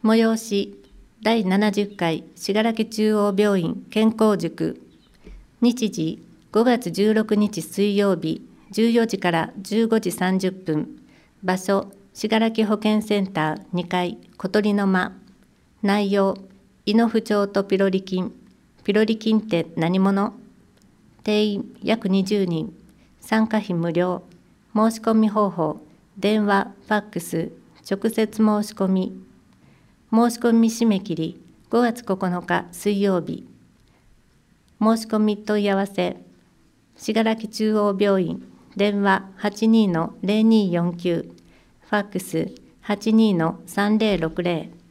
催し第70回信楽中央病院健康塾。日時5月16日水曜日14時から15時30分。場所信楽保健センター2階小鳥の間。内容胃の不調とピロリ菌。ピロリ菌って何者？定員約20人。参加費無料。申し込み方法電話、ファックス、直接申し込み。申し込み締め切り5月9日水曜日。申し込み問い合わせ信楽中央病院電話 82-0249 ファックス 82-3060